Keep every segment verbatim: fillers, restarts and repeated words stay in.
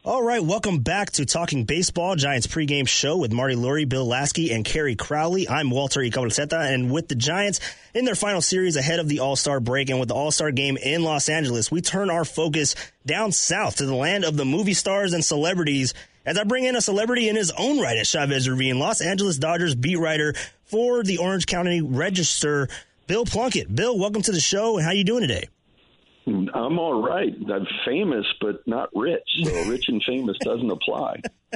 All right, welcome back to Talking Baseball, Giants pregame show with Marty Lurie, Bill Lasky, and Kerry Crowley. I'm Walter Icabelceta, and with the Giants in their final series ahead of the All-Star break and with the All-Star game in Los Angeles, we turn our focus down south to the land of the movie stars and celebrities as I bring in a celebrity in his own right at Chavez Ravine, Los Angeles Dodgers beat writer for the Orange County Register, Bill Plunkett. Bill, welcome to the show, and how you doing today? I'm all right. I'm famous, but not rich. So rich and famous doesn't apply.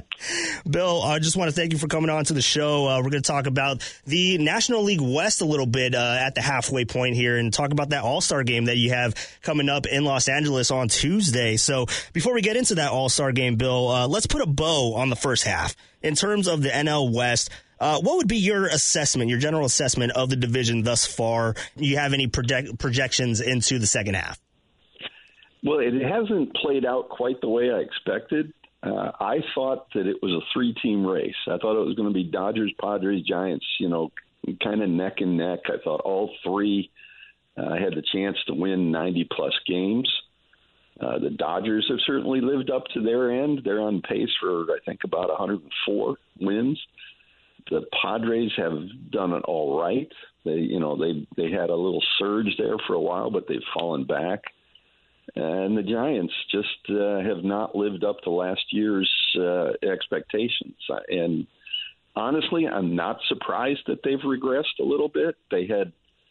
Bill, I just want to thank you for coming on to the show. Uh, we're going to talk about the National League West a little bit uh, at the halfway point here and talk about that All-Star game that you have coming up in Los Angeles on Tuesday. So before we get into that All-Star game, Bill, uh, let's put a bow on the first half. In terms of the N L West, Uh, what would be your assessment, your general assessment of the division thus far? Do you have any project- projections into the second half? Well, it hasn't played out quite the way I expected. Uh, I thought that it was a three-team race. I thought it was going to be Dodgers, Padres, Giants, you know, kind of neck and neck. I thought all three uh, had the chance to win ninety-plus games. Uh, the Dodgers have certainly lived up to their end. They're on pace for, I think, about one hundred four wins. The Padres have done it all right. They, you know, they they had a little surge there for a while, but they've fallen back. And the Giants just uh, have not lived up to last year's uh, expectations. And honestly, I'm not surprised that they've regressed a little bit. They had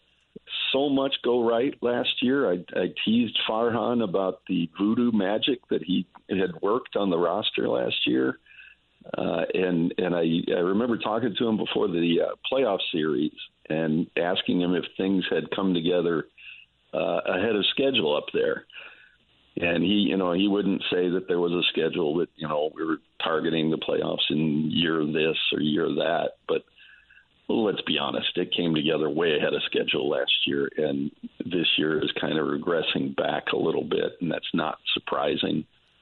so much go right last year. I, I teased Farhan about the voodoo magic that he had worked on the roster last year. Uh, and and I, I remember talking to him before the uh, playoff series and asking him if things had come together uh, ahead of schedule up there. And he, you know, he wouldn't say that there was a schedule that, you know, we were targeting the playoffs in year this or year that. But well, let's be honest, it came together way ahead of schedule last year. And this year is kind of regressing back a little bit, and that's not surprising.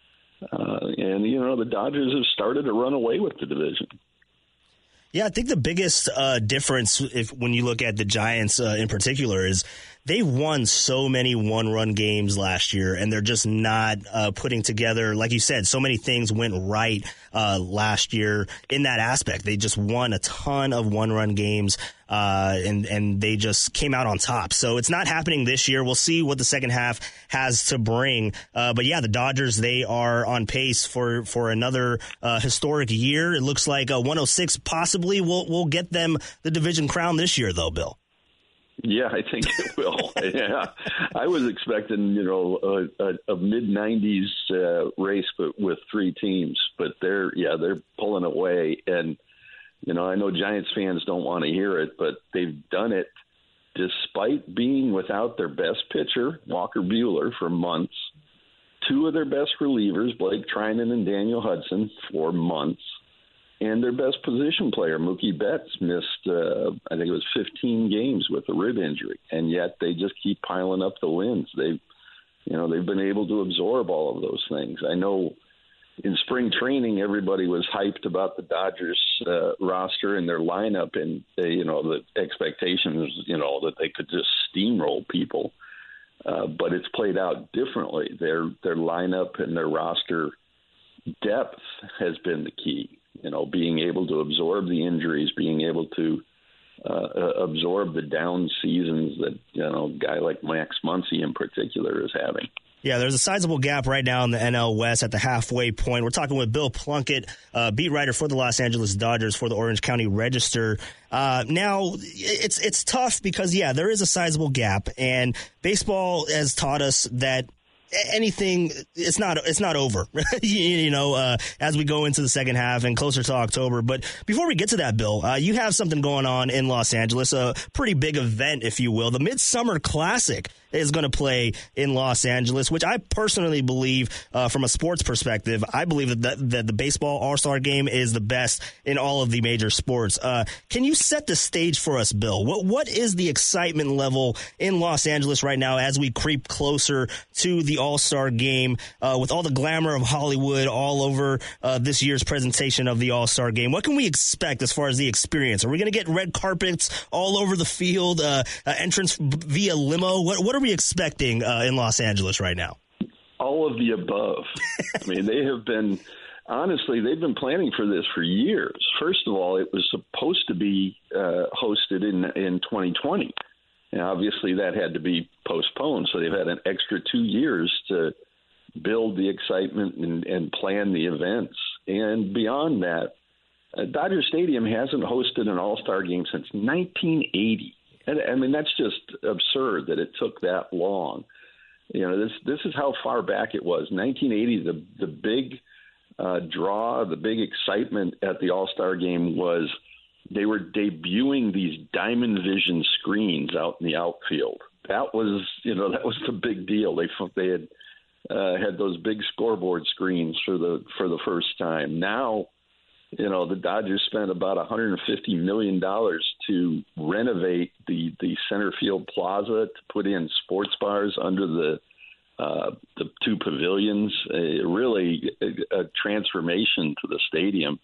Uh, and, you know, the Dodgers have started to run away with the division. Yeah, I think the biggest uh, difference, if when you look at the Giants uh, in particular, is they won so many one-run games last year, and they're just not uh, putting together, like you said, so many things went right uh, last year in that aspect. They just won a ton of one-run games, uh, and, and they just came out on top. So it's not happening this year. We'll see what the second half has to bring. Uh, but, yeah, the Dodgers, they are on pace for, for another uh, historic year. It looks like uh, one oh six possibly will will get them the division crown this year, though, Bill. Yeah, I think it will. Yeah, I was expecting, you know, a, a, a mid nineties uh, race, but with three teams. But they're, yeah, they're pulling away. And you know, I know Giants fans don't want to hear it, but they've done it despite being without their best pitcher, Walker Buehler, for months. Two of their best relievers, Blake Trinan and Daniel Hudson, for months. And their best position player, Mookie Betts, missed, uh, I think it was fifteen games with a rib injury, and yet they just keep piling up the wins. They've, you know, they've been able to absorb all of those things. I know in spring training, everybody was hyped about the Dodgers uh, roster and their lineup, and uh, you know, the expectations, you know, that they could just steamroll people. Uh, but it's played out differently. Their their lineup and their roster depth has been the key. You know, being able to absorb the injuries, being able to uh, absorb the down seasons that, you know, a guy like Max Muncy in particular is having. Yeah, there's a sizable gap right now in the N L West at the halfway point. We're talking with Bill Plunkett, uh, beat writer for the Los Angeles Dodgers for the Orange County Register. Uh, now, it's it's tough because, yeah, there is a sizable gap, and baseball has taught us that anything, it's not it's not over, you know, uh, as we go into the second half and closer to October. But before we get to that, Bill, uh, you have something going on in Los Angeles, a pretty big event, if you will. The Midsummer Classic is going to play in Los Angeles, which I personally believe, uh, from a sports perspective, I believe that the, that the baseball All-Star game is the best in all of the major sports. Uh, can you set the stage for us, Bill? What What is the excitement level in Los Angeles right now as we creep closer to the All-Star game, uh, with all the glamour of Hollywood all over uh, this year's presentation of the All-Star game? What can we expect as far as the experience? Are we going to get red carpets all over the field, uh, uh, entrance via limo? What What are we expecting uh, in Los Angeles right now? all of the above. I mean, they have been, honestly, they've been planning for this for years. First of all, it was supposed to be uh, hosted in in twenty twenty. And obviously, that had to be postponed. So they've had an extra two years to build the excitement and, and plan the events. And beyond that, uh, Dodger Stadium hasn't hosted an All-Star game since nineteen eighty. And, I mean, that's just absurd that it took that long. You know, this this is how far back it was. nineteen eighty, the the big uh, draw, the big excitement at the All-Star game was they were debuting these Diamond Vision screens out in the outfield. That was, you know, that was the big deal. They they had uh, had those big scoreboard screens for the for the first time. Now, you know, the Dodgers spent about one hundred fifty million dollars to renovate the, the center field plaza, to put in sports bars under the uh, the two pavilions. Uh, really a, a transformation to the stadium.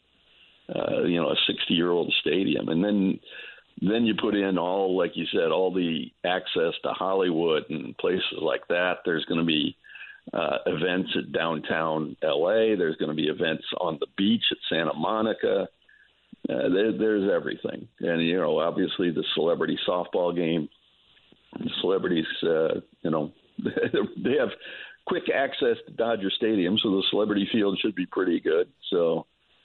Uh, you know, a sixty-year-old stadium, and then then you put in all, like you said, all the access to Hollywood and places like that. There's going to be uh, events at downtown L A. There's going to be events on the beach at Santa Monica. Uh, there, there's everything. And, you know, obviously the celebrity softball game, the celebrities, uh, you know, they have quick access to Dodger Stadium, so the celebrity field should be pretty good. So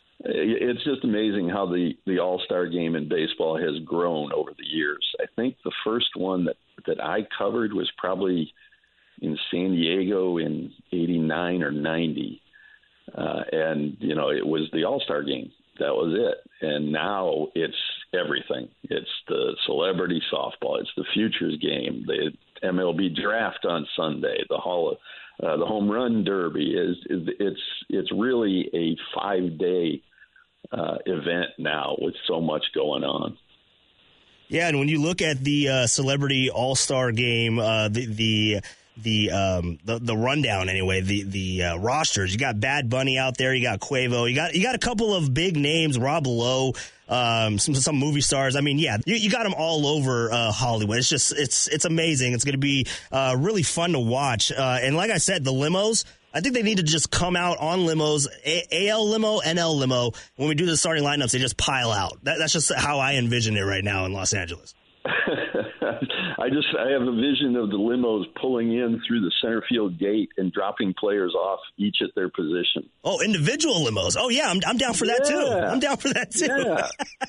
it's just amazing how the, the All-Star game in baseball has grown over the years. I think the first one that, that I covered was probably in San Diego in eighty-nine or ninety. Uh, and, you know, it was the All-Star game. That was it. And now it's everything. It's the celebrity softball. It's the Futures game. The M L B draft on Sunday. The Hall of, uh, the Home Run Derby. is, is It's it's really a five-day uh, event now with so much going on. Yeah, and when you look at the uh, celebrity All-Star game, uh, the the the um the, the rundown anyway, the the uh, rosters. You got Bad Bunny out there, you got Quavo, you got you got a couple of big names, Rob Lowe, um, some some movie stars. I mean, yeah, you, you got them all over uh, Hollywood. It's just it's it's amazing. It's going to be uh, really fun to watch. Uh, and like I said, the limos. I think they need to just come out on limos, A- AL limo, N L limo. When we do the starting lineups, they just pile out. That, that's just how I envision it right now in Los Angeles. I just I have a vision of the limos pulling in through the center field gate and dropping players off each at their position. Oh, individual limos. Oh yeah, I'm I'm down for that yeah. too. I'm down for that too. Yeah.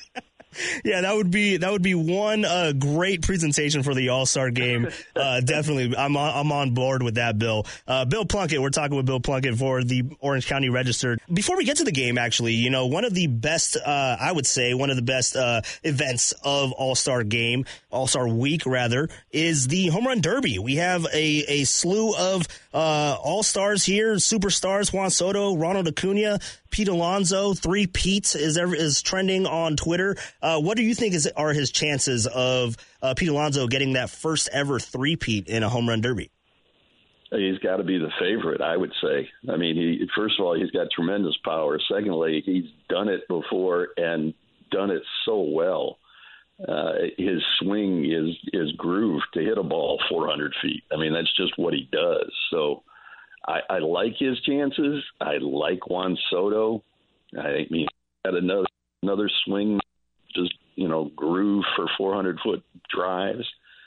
Yeah, that would be that would be one uh, great presentation for the All-Star game. Uh, definitely, I'm on, I'm on board with that, Bill. Uh, Bill Plunkett, we're talking with Bill Plunkett for the Orange County Register. Before we get to the game, actually, you know, one of the best, uh, I would say, one of the best uh, events of All-Star game, All-Star week rather, is the Home Run Derby. We have a a slew of uh, All-Stars here, superstars: Juan Soto, Ronald Acuna, Pete Alonso. Three Pete's is ever, is trending on Twitter. Uh, what do you think is are his chances of uh, Pete Alonso getting that first ever three-peat in a home run derby? He's got to be the favorite, I would say. I mean, he first of all, he's got tremendous power. Secondly, he's done it before and done it so well. Uh, his swing is is grooved to hit a ball four hundred feet. I mean, that's just what he does. So I, I like his chances. I like Juan Soto. I mean, he had another another swing, just, you know, groove for four hundred foot drives.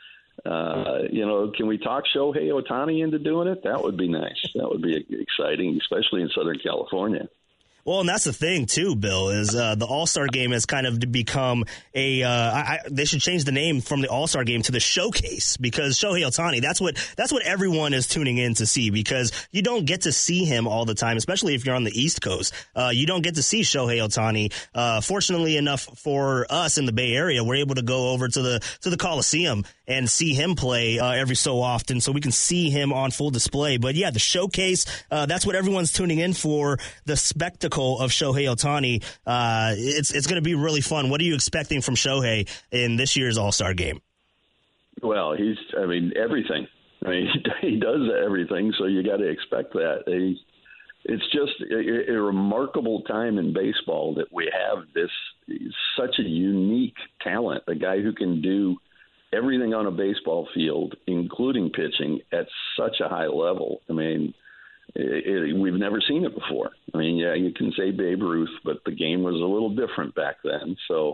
Uh, you know, can we talk Shohei Ohtani into doing it? That would be nice. That would be exciting, especially in Southern California. Well, and that's the thing, too, Bill, is uh, the All-Star Game has kind of become a uh, – I, they should change the name from the All-Star Game to the Showcase, because Shohei Ohtani, that's what that's what everyone is tuning in to see, because you don't get to see him all the time, especially if you're on the East Coast. Uh, you don't get to see Shohei Ohtani. Uh, fortunately enough for us in the Bay Area, we're able to go over to the to the Coliseum and see him play uh, every so often, so we can see him on full display. But, yeah, the Showcase, uh, that's what everyone's tuning in for, the spectacle of Shohei Ohtani. Uh, it's it's going to be really fun. What are you expecting from Shohei in this year's All-Star game? Well, he's, I mean, everything. I mean, he does everything, so you got to expect that. He, it's just a, a remarkable time in baseball that we have this such a unique talent, a guy who can do everything on a baseball field, including pitching, at such a high level. I mean, It, it, we've never seen it before. I mean, yeah, you can say Babe Ruth, but the game was a little different back then. So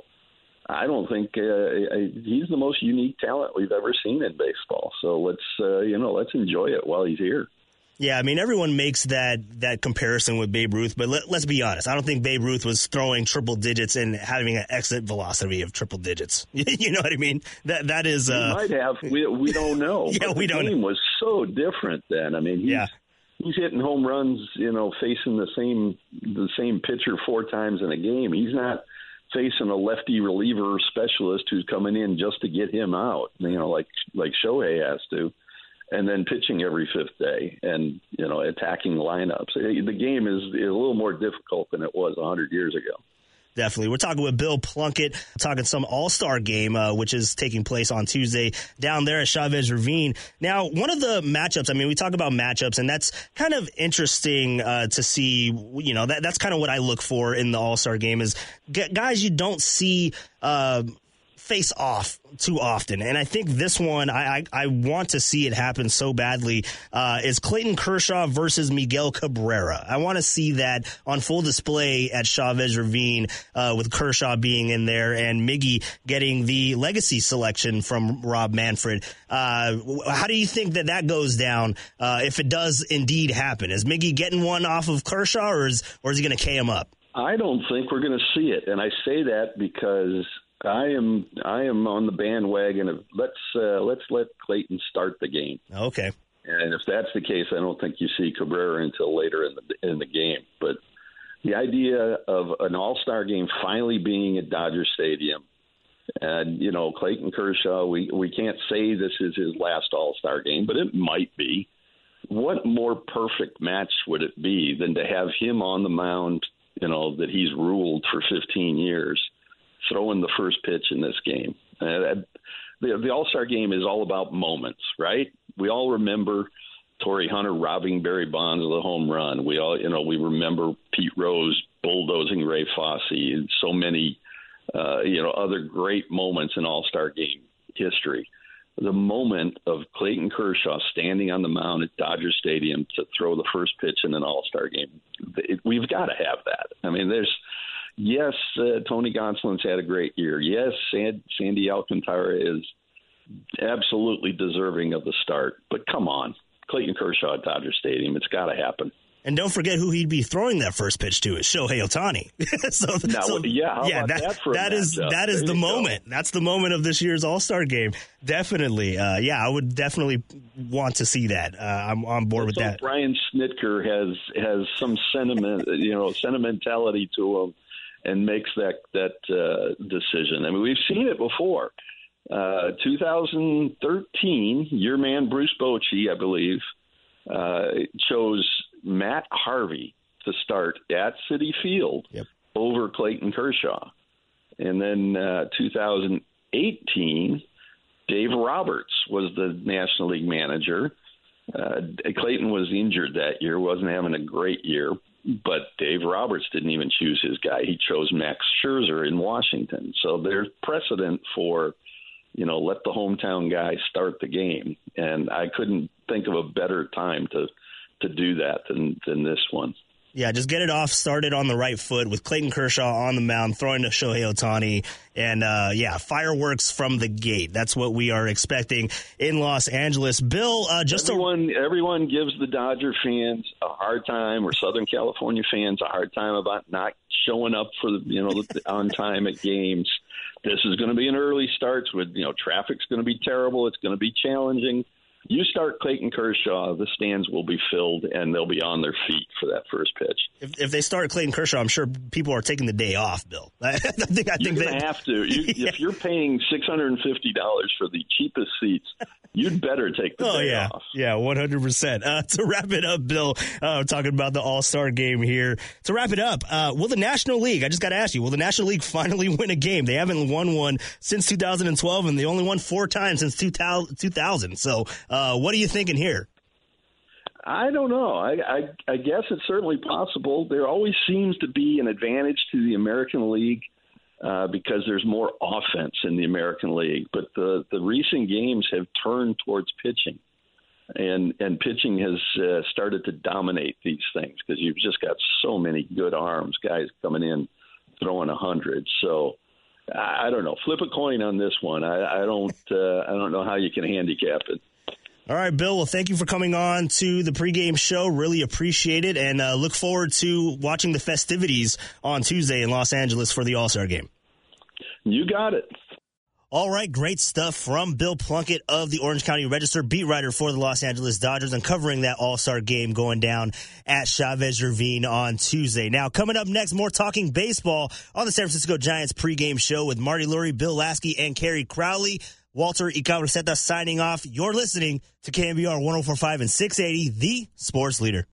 I don't think uh, he's the most unique talent we've ever seen in baseball. So let's, uh, you know, let's enjoy it while he's here. Yeah, I mean, everyone makes that that comparison with Babe Ruth, but let, let's be honest. I don't think Babe Ruth was throwing triple digits and having an exit velocity of triple digits. You know what I mean? That That is... Uh, he might have. We, we don't know. Yeah, but we the don't The game know. was so different then. I mean, he's, yeah. he's hitting home runs, you know, facing the same the same pitcher four times in a game. He's not facing a lefty reliever specialist who's coming in just to get him out, you know, like like Shohei has to. And then pitching every fifth day and, you know, attacking lineups. The game is, is a little more difficult than it was one hundred years ago. Definitely. We're talking with Bill Plunkett, talking some All-Star game, uh, which is taking place on Tuesday down there at Chavez Ravine. Now, one of the matchups, I mean, we talk about matchups, and that's kind of interesting uh, to see, you know, that, that's kind of what I look for in the All-Star game is g- guys you don't see uh, face off too often. And I think this one, I, I, I want to see it happen so badly, uh, is Clayton Kershaw versus Miguel Cabrera. I want to see that on full display at Chavez Ravine, uh, with Kershaw being in there and Miggy getting the legacy selection from Rob Manfred. Uh, how do you think that that goes down, uh, if it does indeed happen? Is Miggy getting one off of Kershaw, or is, or is he going to K him up? I don't think we're going to see it. And I say that because I am I am on the bandwagon of let's uh, let's let Clayton start the game. Okay. And if that's the case, I don't think you see Cabrera until later in the in the game. But the idea of an All-Star game finally being at Dodger Stadium, and you know Clayton Kershaw, we we can't say this is his last All-Star game, but it might be. What more perfect match would it be than to have him on the mound? You know that he's ruled for fifteen years. Throwing the first pitch in this game. Uh, the the All-Star game is all about moments, right? We all remember Torrey Hunter robbing Barry Bonds of the home run. We all, you know, we remember Pete Rose bulldozing Ray Fosse and so many, uh, you know, other great moments in All-Star game history. The moment of Clayton Kershaw standing on the mound at Dodger Stadium to throw the first pitch in an All-Star game, it, we've got to have that. I mean, there's Yes, uh, Tony Gonsolin's had a great year. Yes, Sand, Sandy Alcantara is absolutely deserving of the start. But come on, Clayton Kershaw at Dodger Stadium, it's got to happen. And don't forget who he'd be throwing that first pitch to is Shohei Ohtani. so, now, so, yeah, how yeah, about that, that for that a is matchup? that is There the you moment. go. That's the moment of this year's All-Star game. Definitely. Uh, yeah, I would definitely want to see that. Uh, I'm on board with so that. Brian Snitker has has some sentiment, you know, sentimentality to him, and makes that that uh, decision. I mean, we've seen it before. Uh, two thousand thirteen, your man Bruce Bochy, I believe, uh, chose Matt Harvey to start at Citi Field yep. over Clayton Kershaw. And then uh, two thousand eighteen, Dave Roberts was the National League manager. Uh, Clayton was injured that year, wasn't having a great year. But Dave Roberts didn't even choose his guy. He chose Max Scherzer in Washington. So there's precedent for, you know, let the hometown guy start the game. And I couldn't think of a better time to to do that than, than this one. Yeah, just get it off, started on the right foot with Clayton Kershaw on the mound, throwing to Shohei Ohtani. And, uh, yeah, fireworks from the gate. That's what we are expecting in Los Angeles. Bill, uh, just everyone, a- everyone gives the Dodger fans a hard time, or Southern California fans a hard time about not showing up for the, you know, on time at games. This is going to be an early start with, you know, traffic's going to be terrible. It's going to be challenging. You start Clayton Kershaw, the stands will be filled, and they'll be on their feet for that first pitch. If, if they start Clayton Kershaw, I'm sure people are taking the day off, Bill. I think, I you're think going to have to. You, yeah. If you're paying six hundred fifty dollars for the cheapest seats, you'd better take the oh, day yeah. off. Yeah, one hundred percent. Uh, to wrap it up, Bill, uh, talking about the All-Star game here. To wrap it up, uh, will the National League, I just got to ask you, will the National League finally win a game? They haven't won one since two thousand twelve, and they only won four times since two thousand. So uh, what are you thinking here? I don't know. I, I, I guess it's certainly possible. There always seems to be an advantage to the American League uh, because there's more offense in the American League. But the, the recent games have turned towards pitching. and and pitching has uh, started to dominate these things because you've just got so many good arms, guys coming in throwing a hundred. So I, I don't know. Flip a coin on this one. I, I don't. Uh, I don't know how you can handicap it. All right, Bill. Well, thank you for coming on to the pregame show. Really appreciate it, and uh, look forward to watching the festivities on Tuesday in Los Angeles for the All-Star Game. You got it. All right, great stuff from Bill Plunkett of the Orange County Register, beat writer for the Los Angeles Dodgers, and covering that All-Star Game going down at Chavez Ravine on Tuesday. Now, coming up next, more talking baseball on the San Francisco Giants pregame show with Marty Lurie, Bill Lasky, and Kerry Crowley. Walter Ikabraseta signing off. You're listening to K M B R one oh four point five and six eighty, the sports leader.